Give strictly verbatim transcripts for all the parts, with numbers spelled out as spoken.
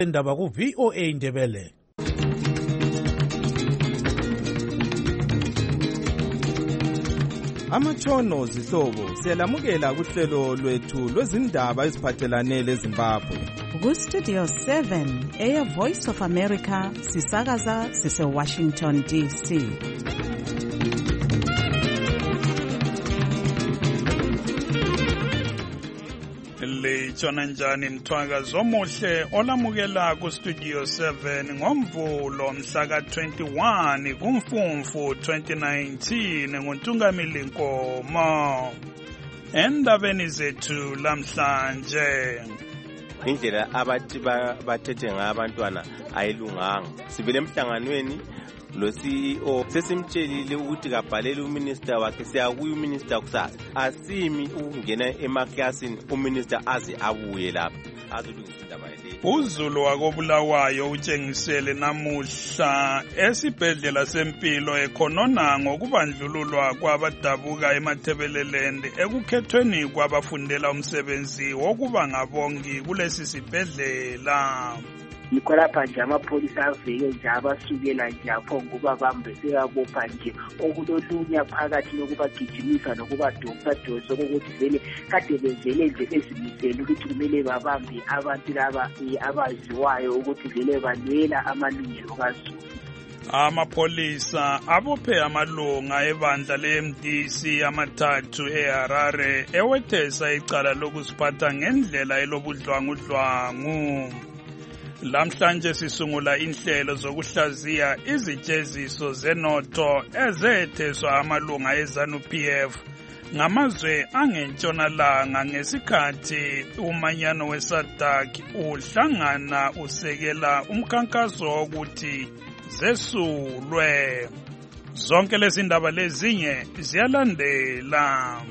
Indaba ku V O A Indebele. Amatshono zihlobo siyalamukela kuhlelo lwethu lwezindaba eziphathelane leZimbabwe. Ku Studio seven eya Voice of America sisakaza sise Washington D C. Litshona njani mthwakazi omuhle olamukela ku Studio seven ngomvulo mhla ka twenty-one kuMfumfu twenty nineteen nguNtungamili Nkomo. Endabeni zethu lamhlanje, indlela abathi bathethe ngabantwana ayilunganga. Sivele emhlanganweni lo C E O sesimtshelile ukuthi kabhalele uminister wakhe, siyakuya uminister kusasa. Asimi ukungena emaklasini uminister aze abuye lapha azolungisa indaba le. uZulu wakobulawayo utshengisele namuhla esibhedlela sempilo ekhonona ngokubandlululwa kwabadabuka eMathebeleland ekukhethweni kwabafundela umsebenzi wokuba ngabongi kulesi sibhedlela. Yikho lapha nje amapholisa aveke nje abasukela nje apho ngoba bambe sekabopha nje okulolunya phakathi lokubagijimisa nokubadonsa ukuthi vele kade bevele nje ezimisele ukuthi kumele babambe abantu laba abaziwayo ukuthi vele balwela amalungelo kaZulu. Amapholisa abophe amalunga ebandla le-M D C amathathu eHarare ewethesa icala lokusiphatha ngendlela elobudlwangudlwangu. Lamhlanje sisungula inhlelo zokuhlaziya izitsheziso zenotho ezetheswa amalunga eZANU P F ngamazwe angentshonalanga ngesikhathi umanyano weSADC uhlangana usekela umkhankaso wokuthi zesulwe. Zonke lezi ndaba lezinye ziyalandela.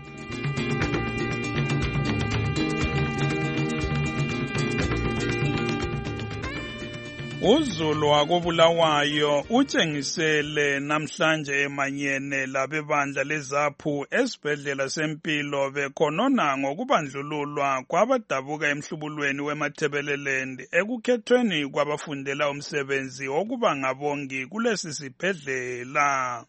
uZulu wakobulawayo utshengisele namhlanje emanyene labebandla lezaphu esibhedlela sempilo bekhonona ngokubandlululwa kwabadabuka emhlubulweni weMathebeleland ekukhethweni kwabafundela umsebenzi wokuba ngabongi kulesi sibhedlela.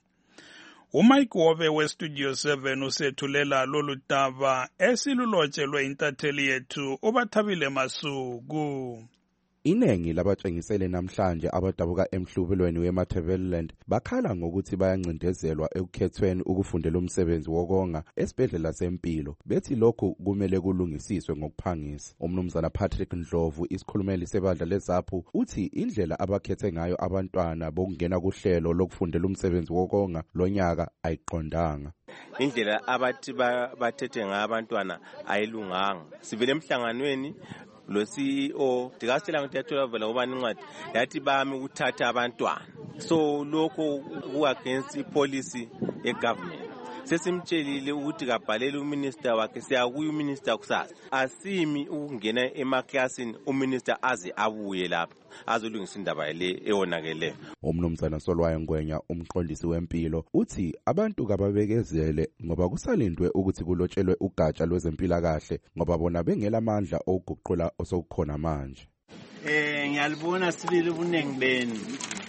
uMike Wobe weStudio seven usethulela lolu daba esilulotshelwe intatheli yethu uBathabile Masuku. Inengi labatshengisele namhlanje abadabuka emhlubulweni weMathebeleland bakhala ngokuthi bayancindezelwa ekukhethweni ukufundela umsebenzi wokonga esibhedlela sempilo. Bethi lokhu kumele kulungisiswe ngokuphangisa. Umnumzana Patrick Ndlovu, isikhulumeli sebandla lezaphu, uthi indlela abakhethe ngayo abantwana bokungena kuhlelo lokufundela umsebenzi wokonga lonyaka ayiqondanga. Indlela abathi bathethe ngabantwana ayilunganga. Sivele emhlanganweni lo C E O dikasela ukuthi yathola vela ubani incwadi yathi bami ukuthatha abantwana. So lokho ku against ipolicy egovernment. Sesimtshelile ukuthi kabhalele uminister wakhe, siyakuya uminister kusasa. Asimi ukungena emaklasini uminister aze abuye lapha azolungisa indaba le eyonakele. Umnumzana Solwayo Ngwenya, umqondisi wempilo, uthi abantu kababekezele ngoba kusalindwe ukuthi kulotshelwe ugatsha lwezempilakahle ngoba bona bengela amandla okuguqula osokukhona manje. Eh ngiyalibona sibili ubunengi benu.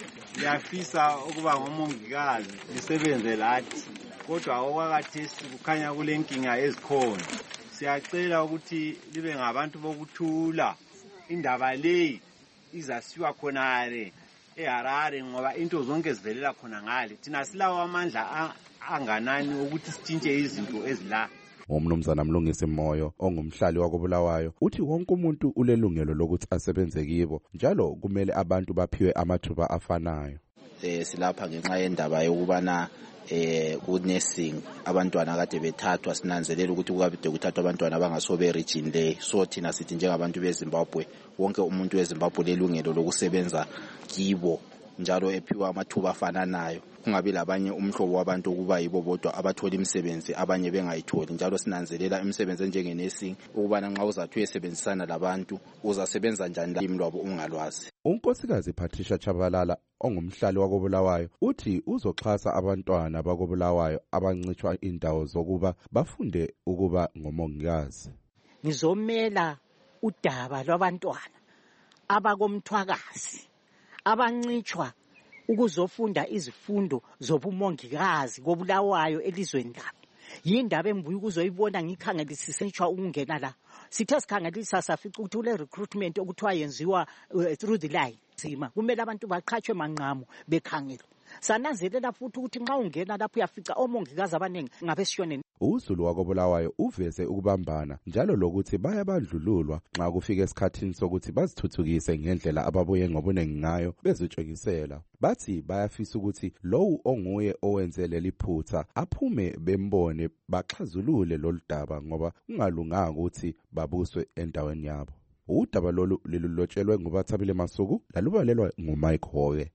Ngiyafisa ukuba ngomongikazi lisebenze lathi. Kodwa okwakathesi kukhanya kulenkinga ezikhona. Siyacela ukuthi libe ngabantu bokuthula. Indaba le izasiwa khonale eHarare ngoba into zonke zivelela khona ngale. Thina silawo amandla anganani ukuthi sitshintshe izinto ezila. Umnumzana Mlungisi Moyo ongumhlali wakobulawayo uthi wonke umuntu ulelungelo lokuthi asebenze kibo, njalo kumele abantu baphiwe amathuba afanayo. Eh silapha ngenxa yendaba yokubana eh ku nursing abantwana kade bethathwa, sinanzelela ukuthi kukade kuthathwa abantwana abangasobe region le. So thina sithi njengabantu beZimbabwe wonke umuntu weZimbabwe lelungelo lokusebenza kibo, njalo ephiwa amathuba afananayo. Kungabi labanye umhlobo wabantu kuba yibo bodwa abathola imisebenzi abanye bengayitholi. Njalo sinanzelela imisebenzi njenge nursing ukubana nxa uzathi uyesebenzisana labantu uzasebenza njani la imlwabo ungalwazi. Unkosikazi Patricia Chabalala ongumhlali wakobulawayo uthi uzoxhasa abantwana bakobulawayo abancithwa indawo zokuba bafunde ukuba ngomongikazi. Ngizomela udaba lwabantwana abakomthwakazi abancitshwa ukuzofunda izifundo zobumongikazi kobulawayo elizweni labo. Yindaba embuye ukuzoyibona ngikhangelisisitshwa ukungena la. Sithe sikhangelisa safica ukuthi ule recruitment okuthiwa yenziwa uh, through the line. Sima kumele abantu baqhatshwe manqamu bekhangela. Sananzelela futhi ukuthi nxa ungena lapho uyafica omongikazi abaningi ngabesishoneni. uZulu wakobulawayo uveze ukubambana njalo lokuthi bayabandlululwa nxa kufika esikhathini sokuthi bazithuthukise ngendlela ababuye ngobunengi ngayo bezitshekisela. Bathi bayafisa ukuthi lowu onguye owenze leli phutha aphume bembone baxazulule lolu daba ngoba kungalunganga ukuthi babuswe endaweni yabo. Udaba lolu lilulotshelwe nguBathabile Masuku lalubalelwa nguMike Howe.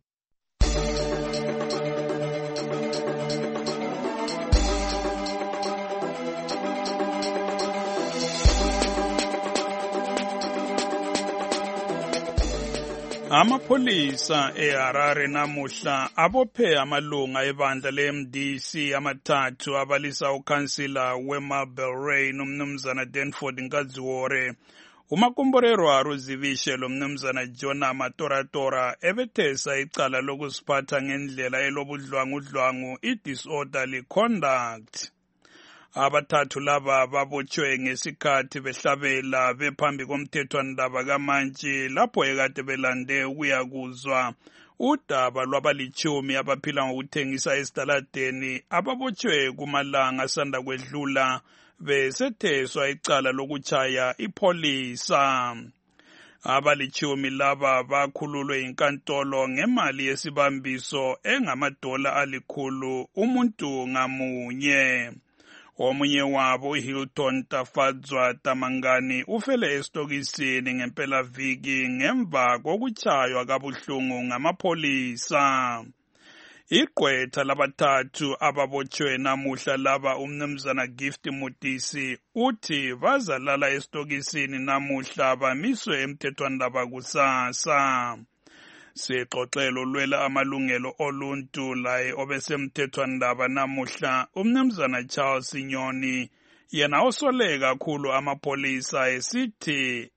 Amapholisa eHarare namuhla abophe amalunga ebandla le-M D C amathathu abalisa ukhansila weMarlborough nomnumzana Danford Nkadziwore. uMakomborero aruzivishe lo mnumzana Jonah Matoratora ebethesa icala lokusiphatha ngendlela elobudlwangudlwangu i-disorderly conduct. Abathathu laba babotshwe ngesikhathi behlabela bephambi komthethwandaba kaMantshi lapho ekade belande ukuyakuzwa udaba lwabalitshumi abaphila ngokuthengisa esitaladeni ababotshwe kumalanga asanda kwedlula besetheswa icala lokutshaya ipholisa. Abalitshumi laba bakhululwe inkantolo ngemali yesibambiso engamadola alikhulu umuntu ngamunye. Omunye wabo uHilton Tafadzwa Tamangani ufele estokisini ngempela viki ngemva kokutshaywa kabuhlungu ngamapholisa. Igqwetha labathathu ababotshwe namuhla laba umnumzana Gift Mutisi uthi bazalala estokisini namuhla bamiswe emthethwandaba kusasa. Sixoxelo lwela amalungelo oluntu laye obesemthethwandaba namuhla umnumzana Charles Nyoni yena osoleka kakhulu amapholisa esithi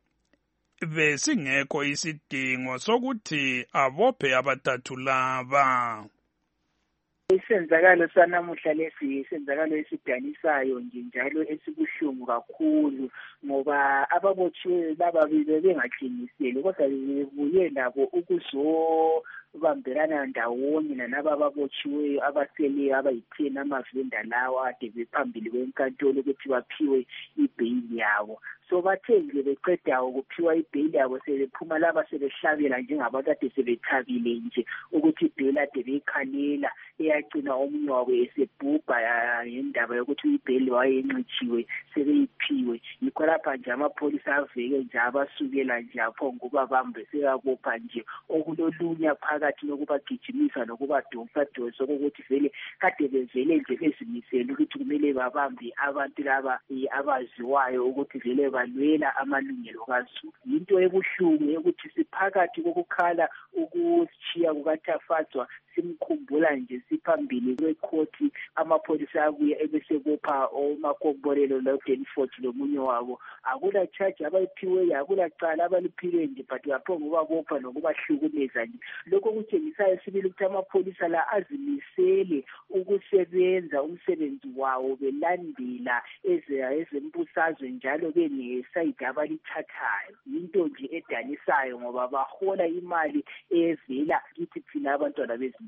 besingekho isidingo sokuthi abophe abathathu laba. Isenzakalo sanamuhla lesi isenzakalo esidanisayo nje njalo esibuhlungu kakhulu ngoba ababotshiwe laba bengaqiniseli kodwa bebuye labo ukuzobambelana ndawonye nalaba ababotshiweyo abaseleyo abayitheni amavenda lawa ade bephambili kwenkantolo ukuthi baphiwe ibheyili yabo. So bathe nje beqeda ukuphiwa ibheyili yabo sebephuma laba sebehlabela njengabantu ade sebethabile nje ukuthi ibheyili ade beyikhalela eyagcina omunye wabo esebhubha ngendaba yokuthi ibheyili wayencitshiwe sebeyiphiwe. Yikho lapha nje amapholisa aveke nje abasukela nje apho ngoba bambe sekabopha nje okulolunya phakathi lokubagijimisa nokubadonsa donsa ukuthi vele kade bevele nje bezimisela ukuthi kumele babambe abantu laba abaziwayo ukuthi vele balwela amalungelo kaZulu. Yinto ebuhlungu ukuthi siphakathi kokukhala ukuchiya kukaTafadzwa simkhumbula nje siphambili kwekhoti amapholisa abuye ebesebopha oMakomborelo loDanford lomunye wabo. Akula charge abayiphiweyo akula cala abaliphiwe nje but yapho ngoba bopha nokubahlukumeza nje. Lokho kutshengisayo sibili ukuthi amapholisa la azimisele ukusebenza umsebenzi wawo belandela ezembusazwe njalo benesayidi abalithathayo. Yinto nje edanisayo ngoba bahola imali evela kithi thina abantwana bezimbabwe.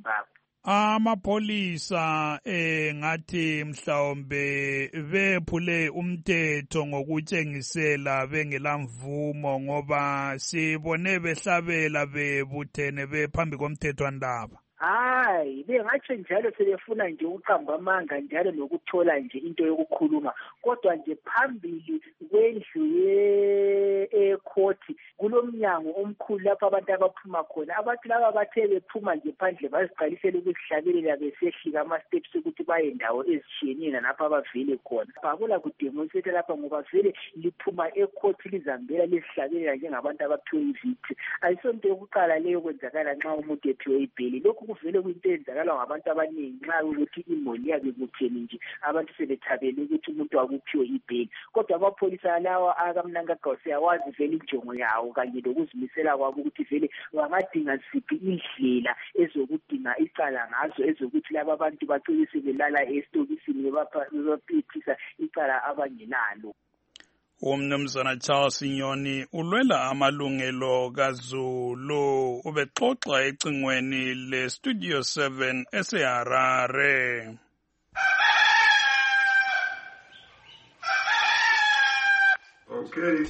Amapholisa eh ngathi mhlawumbe bephule umthetho ngokutshengisela bengelamvumo ngoba sibone behlabela bebuthene bephambi komthethwandaba. Hayi bengatsho njalo sebefuna nje uqamba amanga njalo nokuthola nje into yokukhuluma kodwa nje phambili kwendlu yekhoti kulomnyango omkhulu lapha abantu abaphuma khona. Abantu laba bathe bephuma nje phandle baziqalisela ukuzihlabelela besehlika ama-steps ukuthi baye ndawo ezishiyeneyo lapha abavele khona. Akula kudemonstrate lapha ngoba vele liphuma ekhoti lizambela lizihlabelela njengabantu abaphiwe ivithi. Ayisonto yokuqala leyo kwenzakala nxa umuntu ephiwe ibheli. Lokhu lokhu kuvele kuyinto eyenzakala ngabantu abaningi nxa ukuthi imoli yabe kutheni nje abantu sebethabele ukuthi umuntu wakuphiwe ibheli. Kodwa amapholisa lawa akamnankagwa siyawazi vele injongo yawo kanye lokuzimisela kwabo ukuthi vele wangadinga ziphi indlela ezokudinga icala ngazo ezokuthi laba abantu bacine sebelala esitokisini bebaphephisa icala abangenalo. Umnumzana Charles Nyoni ulwela amalungelo kaZulu ubexoxa ecingweni le Studio seven eseHarare. Okay.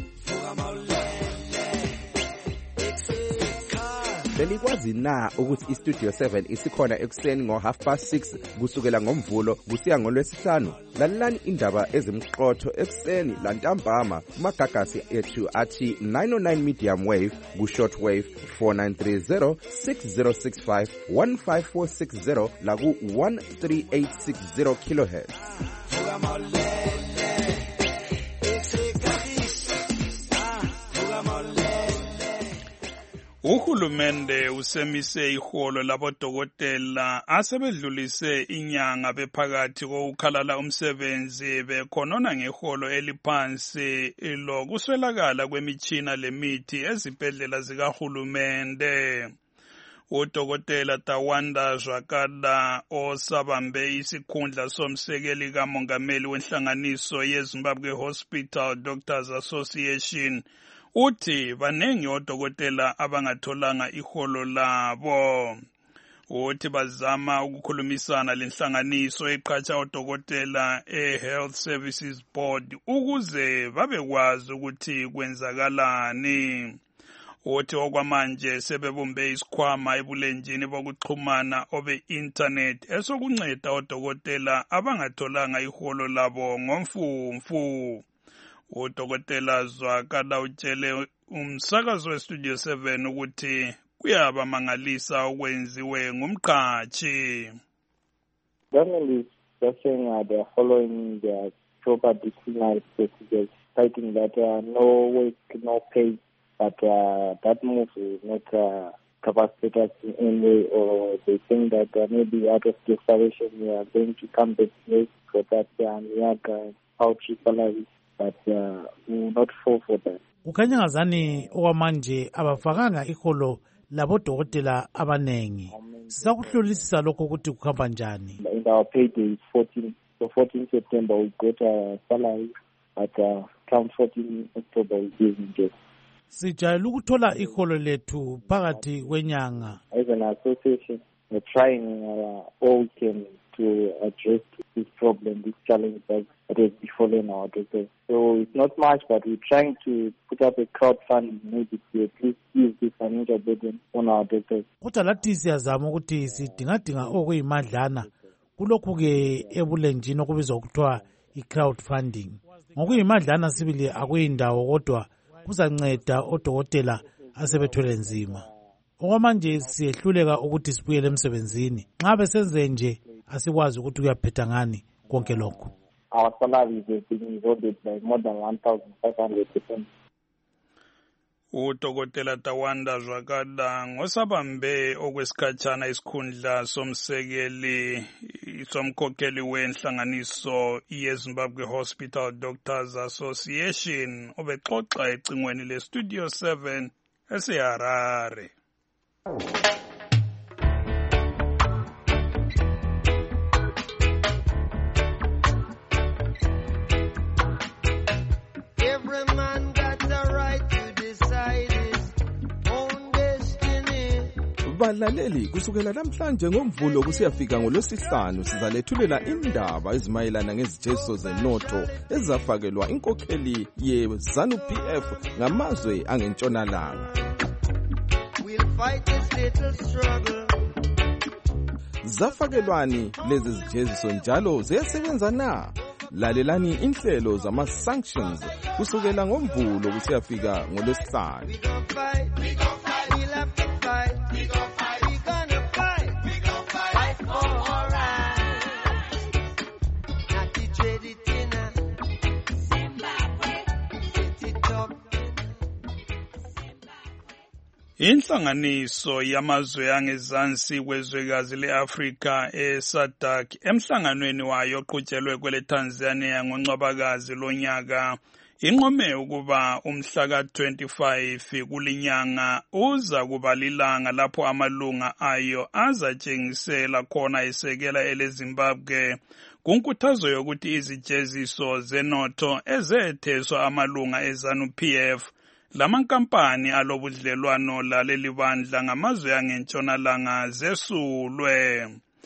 Belikwazi na ukuthi iStudio seven isikhona ekuseni ngo half past six kusukela ngomvulo kusiya ngolwesihlanu? Lalelani indaba ezimqotho ekuseni lantambama kumagagasi ethu athi nine oh nine medium wave ku short wave four nine three zero six zero six five one five four six zero la ku one three eight six zero kilohertz. Uhulumende usemise iholo labodokotela asebedlulise inyanga bephakathi kokukhalala umsebenzi bekhonona ngeholo eliphansi lokuswelakala kwemitshina lemithi ezibhedlela zikahulumende. Udokotela Tawanda Zwakala osabambe isikhundla somsekeli kamongameli wenhlanganiso yeZimbabwe Hospital Doctors Association uthi banengi odokotela abangatholanga iholo labo. Uthi bazama ukukhulumisana lenhlanganiso eqhatsha odokotela eHealth Services Board ukuze babekwazi ukuthi kwenzakalani. Uthi okwamanje sebebumbe isikhwama ebulenjini bokuxhumana obe internet esokunceda odokotela abangatholanga iholo labo ngomfumfu. Udokotela Zwakala utshele umsakazo weStudio seven ukuthi kuyabamangalisa okwenziwe ngumqhatshi. Government is just saying uh, they are following their proper disciplinary procedures, citing that uh, no work, no pay, but uh, that move is not uh, capacitate us in any way, or they think that uh, maybe out of desperation we are going to come back to for that uh, Niaga paltry salaries. But uh, we will not fall for that. Kukhanya ngazani okwamanje abafakanga iholo labodokotela abanengi. Sisakuhlolisisa lokho ukuthi kuhamba njani. In our payday is fourteen, so fourteen September we got a salary, but uh, come fourteen October we give just. Sijayele ukuthola iholo lethu phakathi kwenyanga. As an association, we're trying uh, all we can to address this problem, this challenge that has befallen our doctors. So it's not much, but we're trying to put up a crowdfunding maybe to at least ease the financial burden on our doctors. Kodwa lathi siyazama ukuthi sidingadinga okuyimadlana kulokhu ke ebulenjini okubizwa ukuthiwa i-crowdfunding. Ngokuyimadlana sibili akuyindawo kodwa kuzanceda odokotela asebethwele nzima. Okwamanje siyehluleka ukuthi sibuyele emsebenzini. Nxa besenze nje asikwazi ukuthi kuyaphetha ngani konke lokho. Our salaries have been eroded by more than one thousand five hundred percent. Udokotela Tawanda Zwakala ngosabambe okwesikhatshana isikhundla somsekeli somkhokheli wenhlanganiso yeZimbabwe Hospital Doctors Association obexoxa ecingweni le Studio seven eseHarare. Balaleli kusukela namhlanje ngomvulo kusiyafika ngolosihlanu sizalethulela indaba ezimayelana ngezijeziso zenotho ezafakelwa inkokheli yeZANU P F ngamazwe angentshonalanga. We'll fight this little struggle. Zafakelwani lezi zijeziso njalo ziyasebenza na? Lalelani inhlelo zama sanctions kusukela ngomvulo kusiyafika ngolosihlanu. Inhlanganiso yamazwe angezansi kwezwekazi le-Afrika e-SADC emhlanganweni wayo oqhutyelwe kwele Tanzania ngoNcwabakazi lonyaka inqome ukuba umhla ka twenty-five kulinyanga uza kuba lilanga lapho amalunga ayo azatshengisela khona esekela eleZimbabwe kunkuthazo yokuthi izijeziso zenotho ezetheswa amalunga eZANU-P F lamankampani alobudlelwano laleli bandla ngamazwe angentshonalanga zesulwe.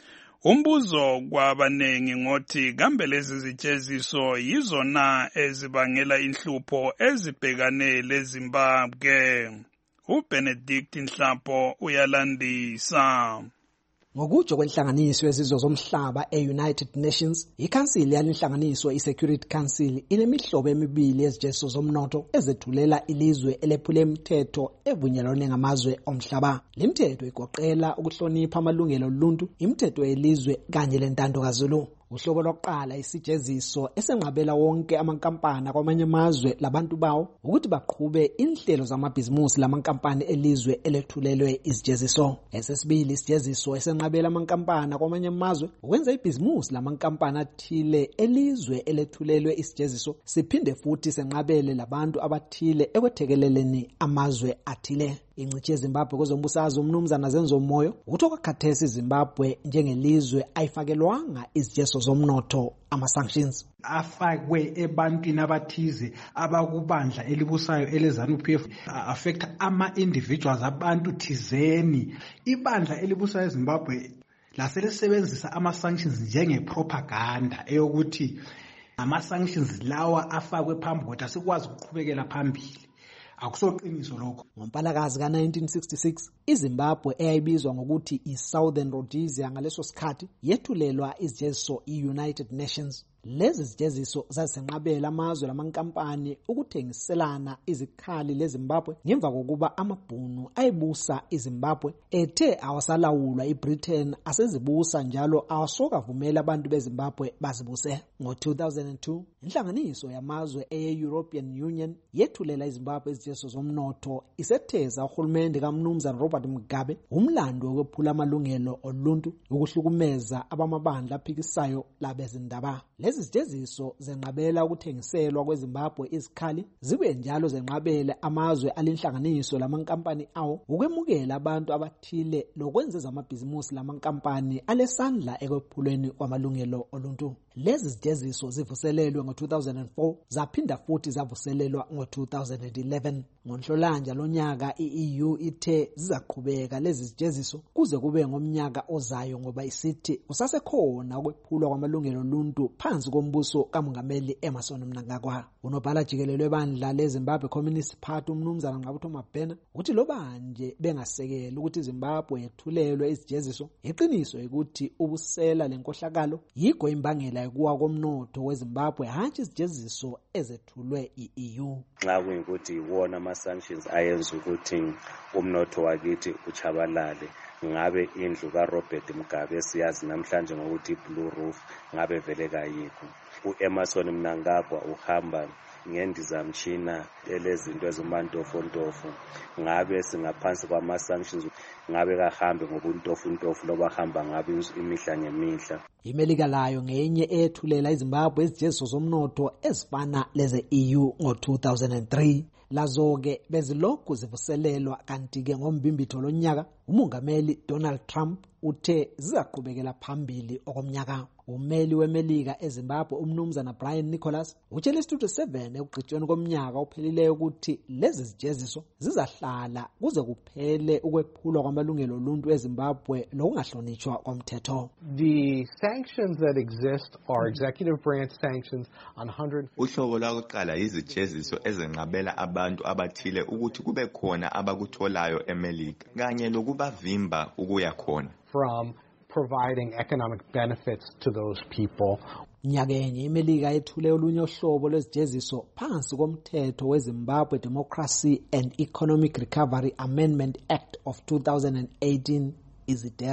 Umbuzo kwabanengi ngothi kambe lezi zijeziso yizona ezibangela inhlupho ezibhekane leZimbabwe. uBenedict Nhlapo uyalandisa. Ngokutsho kwenhlanganiso yezizwe zomhlaba e-United Nations, ikhansili yalenhlanganiso i-Security Council inemihlobo emibili yezijeziso zomnotho ezethulela ilizwe elephule imithetho evunyelwane ngamazwe omhlaba. Le mithetho igoqela ukuhlonipha amalungelo oluntu, imithetho yelizwe kanye lentando kazulu. Uhlobo lokuqala isijeziso esenqabela wonke amankampani kwamanye amazwe labantu bawo ukuthi baqhube inhlelo zamabhizimusi lamankampani elizwe elethulelwe izijeziso. Esesibili isijeziso esenqabela amankampani kwamanye amazwe ukwenza ibhizimusi lamankampani athile elizwe elethulelwe isijeziso siphinde futhi senqabele labantu abathile ekwethekeleleni amazwe athile. Ingcithi yeZimbabwe kwezombusazwe umnumzana Zenzo Moyo uthi okwakhathesi iZimbabwe njengelizwe ayifakelwanga izijeziso zomnotho ama-sanctions afakwe ebantwini abathize abakubandla elibusayo eleZANU-P F affect ama-individuals abantu thizeni. Ibandla elibusayo eZimbabwe laselisebenzisa ama-sanctions njenge-propaganda eyokuthi ama-sanctions lawa afakwe phambi kodwa sikwazi ukuqhubekela phambili. Akusoqiniso lokho. Ngompalakazi ka nineteen sixty-six iZimbabwe eyayibizwa ngokuthi iSouthern Rhodesia ngaleso sikhathi yethulelwa izijeziso i-United Nations. Lezi zijeziso zazisenqabela amazwe lamankampani ukuthengiselana izikhali leZimbabwe ngemva kokuba amabhunu ayibusa iZimbabwe ethe awasalawulwa iBritain asezibusa njalo awasoka vumela abantu beZimbabwe bazibuse. Ngo two thousand two inhlanganiso yamazwe eye-European Union yethulela iZimbabwe izijeziso zomnotho isetheza uhulumende kaMnumzana Robert Mugabe umlando wokwephula amalungelo oluntu ukuhlukumeza abamabandla aphikisayo labezindaba. Lezi zijeziso zenqabela ukuthengiselwa kweZimbabwe izikhali zibe njalo zenqabela amazwe alenhlanganiso lamankampani awo ukwemukela abantu abathile lokwenza amabhizimusi lamankampani alesandla ekwephulweni kwamalungelo oluntu. Lezi zijeziso zivuselelwe ngo two thousand four zaphinda futhi zavuselelwa ngo two thousand eleven. Ngonhlolanja lonyaka i-E U ithe zizaqhubeka lezi zijeziso kuze kube ngomnyaka ozayo ngoba isithi kusasekhona ukwephulwa kwamalungelo oluntu phansi kombuso kaMongameli Emmerson Mnangagwa. Unobhala jikelele webandla leZimbabwe Communist Party umnumzana Ngqabutho Mabhena uthi loba nje bengasekela ukuthi iZimbabwe yethulelwe izijeziso iqiniso ukuthi ubusela lenkohlakalo yigo imbangela yokuwa komnotho weZimbabwe hantshi izijeziso ezethulwe i-E U. Nxa kuyikuthi wona ama-sanctions ayenza ukuthi umnotho wakithi uchabalale ngabe indlu kaRobert Mugabe siyazi namhlanje ngokuthi Blue Roof ngabe vele kayikho. uEmmerson Mnangagwa uhamba ngendizamtshina elezinto ezimantofontofu ngabe singaphansi kwama-sanctions ngabe kahambe ngobuntofuntofu loba hamba ngabe imihla ngemihla. IMelika layo ngenye ethulela iZimbabwe izijeziso zomnotho ezifana leze-E U ngo two thousand three. Lazo-ke bezilokhu zivuselelwa kanti-ke ngombimbitho lonyaka uMongameli Donald Trump uthe zizaqhubekela phambili okomnyaka. Umeli weMelika eZimbabwe umnumzana Brian Nicholas utshele iStudio seven ekugqitshweni komnyaka ophelileyo ukuthi lezi zijeziso zizahlala kuze kuphele ukwephulwa kwamalungelo oluntu eZimbabwe lokungahlonitshwa komthetho. The sanctions that exist are executive branch sanctions on one hundred. Uhlobo lwakuqala izijeziso ezenqabela abantu abathile ukuthi kube khona abakutholayo eMelika kanye lokubavimba ukuya khona. From providing economic benefits to those people. Nyakenye iMelika ethule olunye uhlobo lwezijeziso phansi komthetho weZimbabwe Democracy and Economic Recovery Amendment Act of two thousand eighteen izidera.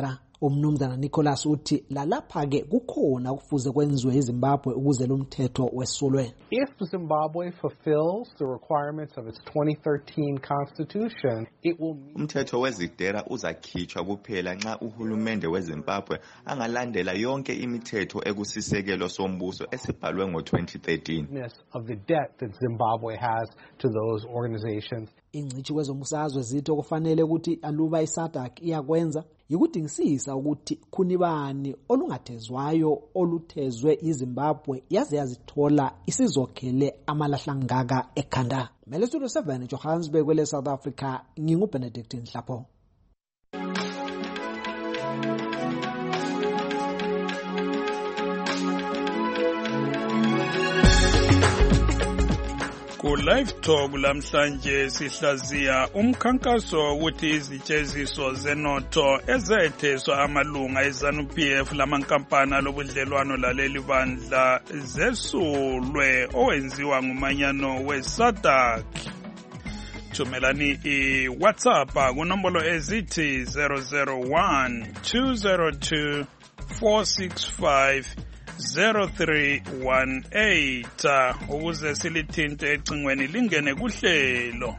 Umnumzana Nicholas uthi lalapha ke kukhona kufuze kwenziwe eZimbabwe ukuze lo mthetho wesulwe. If Zimbabwe fulfills the requirements of its twenty thirteen constitution, it will umthetho wezidera uzakhitshwa kuphela nxa uhulumende weZimbabwe angalandela yonke imithetho ekusisekelo sombuso esibhalwe ngo twenty thirteen of the debt that Zimbabwe has to those organizations. Ingcitshi kwezombusazwe zithi okufanele ukuthi aluba iSADC iyakwenza yikudingisisa ukuthi khunibani olungathezwayo oluthezwe iZimbabwe yaze yazithola isizokhele amalahla ngaka ekhanda. Mele Studio seven Johannesburg kwele South Africa, ngingu Benedict Nhlapho. Ku live talk lamhlanje sihlaziya umkhankaso ukuthi izitsheziso zenotho ezetheswa amalunga eZANU-P F lamankampani lobudlelwano laleli bandla zesulwe owenziwa ngumanyano weSADC. Thumelani i-WhatsApp kunombolo ezithi zero zero one two zero two four six five zero three one eight ukuze silithinte ecingweni lingene kuhlelo.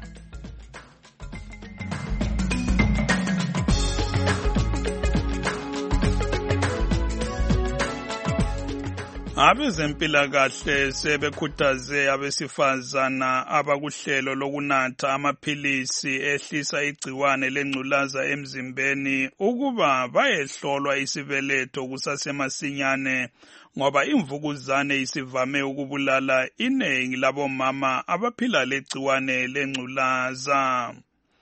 Abezempilakahle sebekhuthaze abesifazana abakuhlelo lokunatha amaphilisi ehlisa igciwane lengculaza emzimbeni ukuba bayehlolwa isibeletho kusasemasinyane ngoba imvukuzane isivame ukubulala iningi labomama abaphila legciwane lengculaza.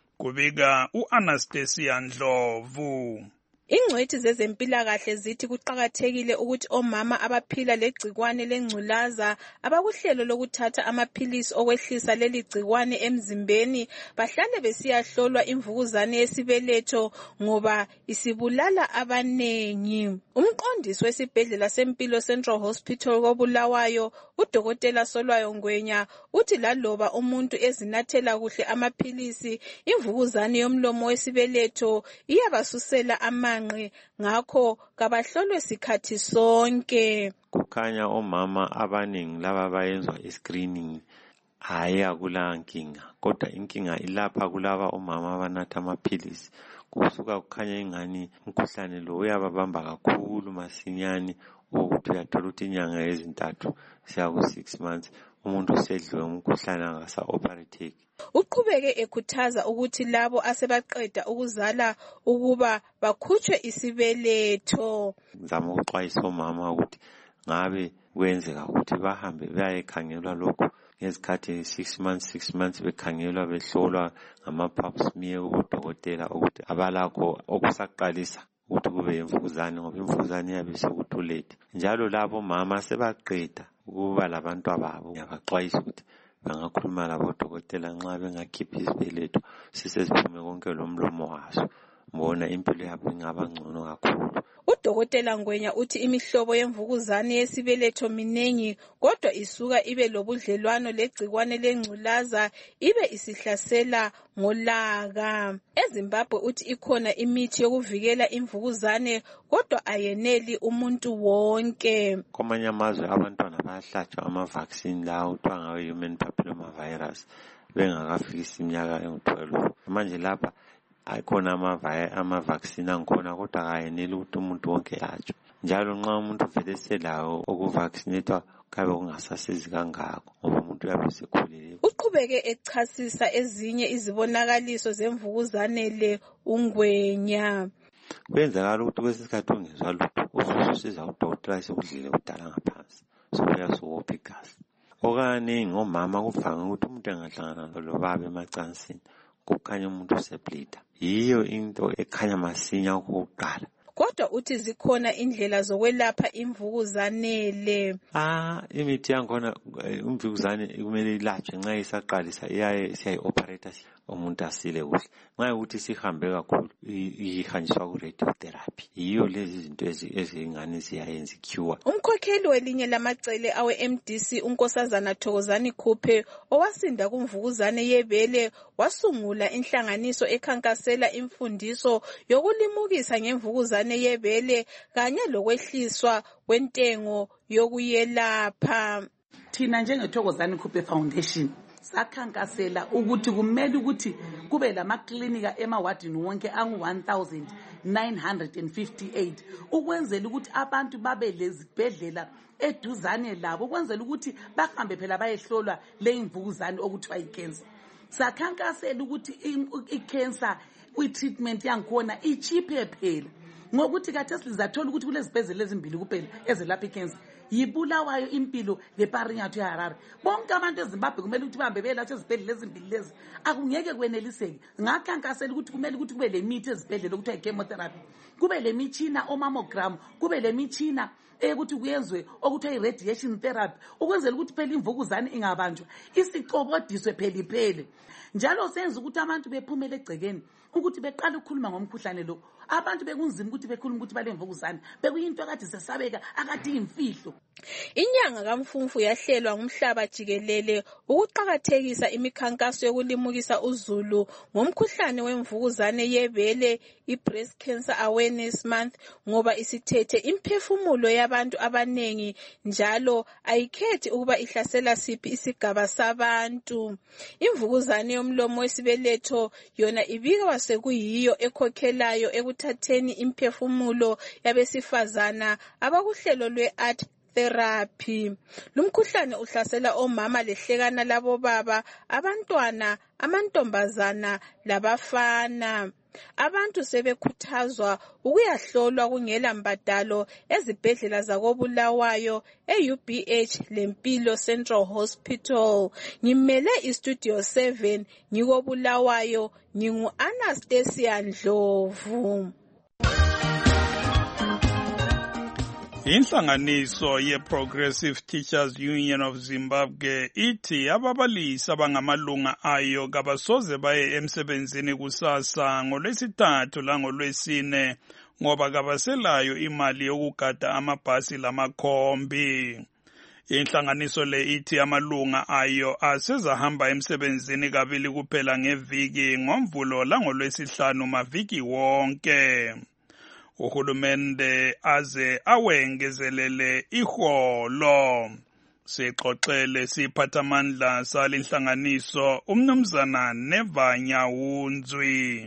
Kubika u-Anastasia Ndlovu. Ingcwethi zezempilakahle zithi kuqakathekile ukuthi omama abaphila legcikwane lengculaza abakuhlelo lokuthatha amaphilisi okwehlisa leli gcikwane emzimbeni bahlale besiyahlolwa imvukuzane yesibeletho ngoba isibulala abanengi. Umqondisi wesibhedlela sempilo Central Hospital koBulawayo uDokotela Solwayo Ngwenya uthi laloba umuntu ezinathela kuhle amaphilisi imvukuzane yomlomo wesibeletho iyabasusela ama ngakho kabahlolwe sikhathi sonke. Kukhanya omama abaningi laba bayenzwa iscreening hayi akula nkinga kodwa inkinga ilapha kulaba omama abanatha amaphilisi kusuka kukhanya ingani umkhuhlane lo uyababamba kakhulu masinyane ukuthi uyathola ukuthi inyanga ezintathu siya ku six months umuntu usedliwe umkhuhlane angasa operateki. Uqhubeke ekhuthaza ukuthi labo asebaqeda ukuzala ukuba bakhutshwe isibeletho. Ngizama ukuxwayisa omama ukuthi ngabe kwenzeka ukuthi bahambe bayekhangelwa lokho ngezikhathi six months six months bekhangelwa behlolwa ngama-pap smear kubodokotela ukuthi abalakho okusaqalisa ukuthi kube imvukuzane ngoba imvukuzane yabe sekutulete. Njalo labo mama sebaqeda ukuba labantu ababo yabaxwayisa ukuthi bangakhuluma labodokotela nxa bengakhiphi isibeletho siseziphume konke lomlomo waso mbona impilo yabo ingaba ngcono kakhulu. Udokotela Ngwenya uthi imihlobo yemvukuzane yesibeletho minengi kodwa isuka ibe lobudlelwano legcikwane lengculaza ibe isihlasela ngolaka. EZimbabwe uthi ikhona imithi yokuvikela imvukuzane kodwa ayeneli umuntu wonke. Kwamanye amazwe abantwana bayahlatshwa ama-vaccine lawo kuthiwa ngawe human papilloma virus bengakafikisi iminyaka engu-twelve. Manje lapha ayikhona ama-vaccine angikhona kodwa kayeneli ukuthi umuntu wonke yatshwe. Njalo nxa umuntu vele selawo ukuvaccinatwa kabe kungasasizi kangako ngoba umuntu uyabe sekhulile. Uqhubeke echasisa ezinye izibonakaliso zemvukuzane le uNgwenya. Kwenzakala ukuthi kwesikhathi ungezwa lutho ususiza udokotela esekudlile kudala ngaphansi sokuyasoopha igazi. Okaningi omama kuvame ukuthi umuntu engahlangana lobaba emacansini kukhanya umuntu useblida. Yiyo into ekhanya masinya ukuqala. Kodwa uthi zikhona indlela zokwelapha imvukuzane le. Ah, imithi yankhona imvukuzane kumele ilatshwe nxa isaqalisa iyaye siyayi-operate umuntu asile kuhle. Nxa ukuthi sihambe kakhulu ihanjiswa ku-radiotherapy. Yiyo lezi zinto ezingane ziyayenza i-cure. Umkhokheli welinye lamacele awe-M D C uNkosazana Thokozani Khuphe owasinda kumvukuzane yebele wasungula inhlanganiso ekhankasela imfundiso yokulimukisa ngemvukuzane yebele kanye lokwehliswa kwentengo yokuyelapha. Thina njengeThokozani Khuphe Foundation sakhankasela ukuthi kumele ukuthi kube lamaklinika emawadini wonke angu one thousand nine hundred fifty-eight ukwenzela ukuthi abantu babe lezibhedlela eduzane labo ukwenzela ukuthi bahambe phela bayehlolwa le imvukuzane okuthiwa icancer. Sakhankasela ukuthi icancer i-treatment yankhona ichiphe phela ngokuthi khathesi sizathola ukuthi kulezibhedlela ezimbili kuphela ezelapha icancer yibulawayo impilo leParinyathu eHarare. Bonke abantu eZimbabwe kumele ukuthi bahambe beyelatshwa ezibhedlela ezimbili lezi. Akungeke kweneliseke. Ngakhankasela ukuthi kumele ukuthi kube lemithi ezibhedlela okuthiwa i-chemotherapy, kube lemitshina o-mammogram, kube lemitshina ukuthi kuyenzwe okuthiwa i-radiation therapy ukwenzela ukuthi phela imvukuzane ingabanjwa isicobodiswe pheliphele. Njalo senza ukuthi abantu bephumele egcekeni ukuthi beqala ukukhuluma ngomkhuhlane lo. Abantu bekunzima ukuthi bekhuluma ukuthi balemvukuzane bekuyinto akade sesabeka akade imfihlo. Inyanga kaMfumfu yahlelwa ngumhlaba jikelele ukuqhakathekisa imikhankaso yokulimukisa uzulu ngomkhuhlane wemvukuzane yebele i-Breast Cancer Awareness Month ngoba isithethe imphefumulo yabantu abanengi njalo ayikhethi ukuba ihlasela siphi isigaba sabantu. Imvukuzane yomlomo wesibeletho yona ibikwa sekuyiyo ekhokhelayo ekuthatheni imphefumulo yabesifazana abakuhlelo lwe-art therapy. Lumkhuhlane uhlasela omama lehlekana labo baba, abantwana, amantombazana labafana. Abantu sebekhuthazwa ukuyahlolwa kungela mbadalo ezibhedlela zakobulawayo e-U B H lempilo Central Hospital. Ngimele iStudio seven ngikobulawayo ngingu Anastasia Ndlovu. Inhlanganiso ye-Progressive Teachers Union of Zimbabwe ithi ababalisi abangamalunga ayo kabasoze baye emsebenzini kusasa ngolwesithathu langolwesine ngoba kabaselayo imali yokugada amabhasi lamakhombi. Inhlanganiso le ithi amalunga ayo asezahamba emsebenzini kabili kuphela ngeviki ngoMvulo langolwesihlanu maviki wonke. Uhulumende aze awengezelele iholo. Sixoxele siphathamandla salinhlanganiso umnumzana Neva Nyawunzwi.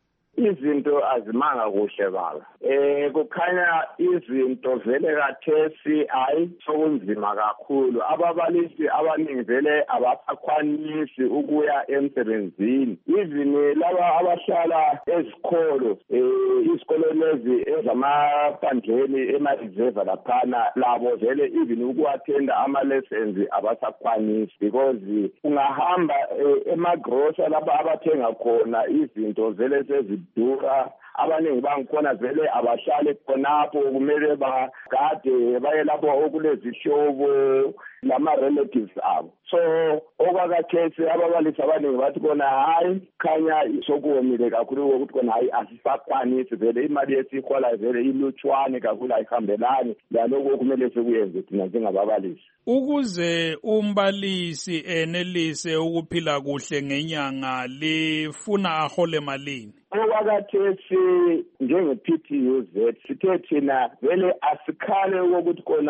Izinto azimanga kuhle baba. Eh kukhanya izinto vele kathesi ayi sokunzima kakhulu. Ababalisi abaningi vele abasakhwanisi ukuya emsebenzini. Even laba abahlala ezikolo, eh isikolo lezi ezamaphandleni ema-reserve laphana labo vele even ukuattenda ama lessons abasakhwanisi because ungahamba emagrosa lapha abathenga khona izinto vele sezi dura abaningi bangikhona vele abahlale khonapho kumele bagade baye lapho okulezihlobo lama-relatives abo. So okwakathesi ababalisi abaningi bathi kona hayi khanya sokuwomile kakhulu ukuthi kona hayi asisakhwanisi vele imali yesihola vele ilutshwane kakhulu ayihambelani laloko kumele sikuyenze thina njengababalisi. Ukuze umbalisi enelise ukuphila kuhle ngenyanga lifuna ahole malini? Okwakathesi njenge-P T U Z sithe thina vele asikhale ukuthi kona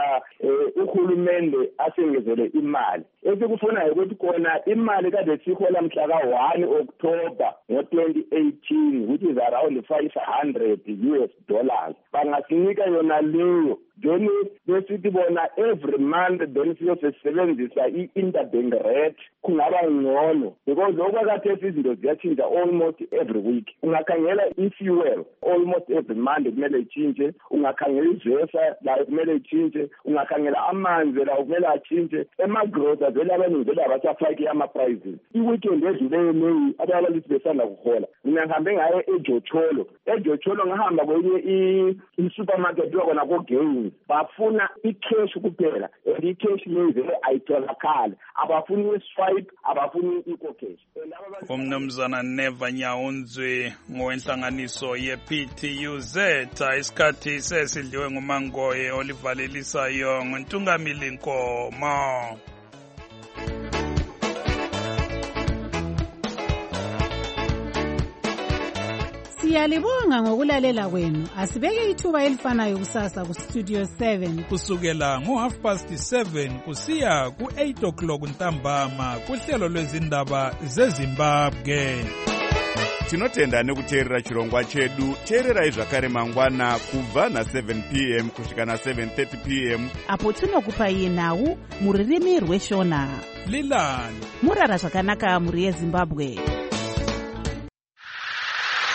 uhulumende asengezele imali. Esikufuna ukuthi kona imali kade sihola mhla ka one October ngo-twenty eighteen which is around five hundred U S dollars. Bangasinika yona leyo. Then besithi bona every month then siyosebenzisa i-interbank rate kungaba ngcono because okwakathesi izinto ziyatshintsha almost every week. Ungakhangela i-fuel almost every month kumele itshintshe, ungakhangela ivesa layo kumele itshintshe, ungakhangela amanzi layo kumele atshintshe. Emagrosa vele abaningi vele abasafaki ama-prices. I-weekend edluleyo leyi ababalisi besanda kuhola. Mina ngihambe ngayo eJocholo. eJocholo ngahamba kwenye i-supermarket yokona ko-Games. Bafuna i-cash kuphela. And i-cash leyi vele ayitholakali. Abafuni i-swipe, abafuni i-cash. Umnumzana Neva Nyawunzwi ngowenhlanganiso ye-P T U Z. Isikhathi sesidliwe nguMangoye olivalelisayo nguNtungamili Nkomo. Siyalibonga ngokulalela kwenu. Asibeke ithuba elifanayo kusasa ku Studio seven kusukela ngo half past seven kusiya ku eight o'clock ntambama kuhlelo lwezindaba zeZimbabwe. Tinotenda nekuteerera chirongwa chedu. Teererai zvakare mangwana kubva na seven p m kusvika na seven thirty p m apo tinokupai nhau muririmi rweshona. Lilani murara zvakanaka muri yeZimbabwe.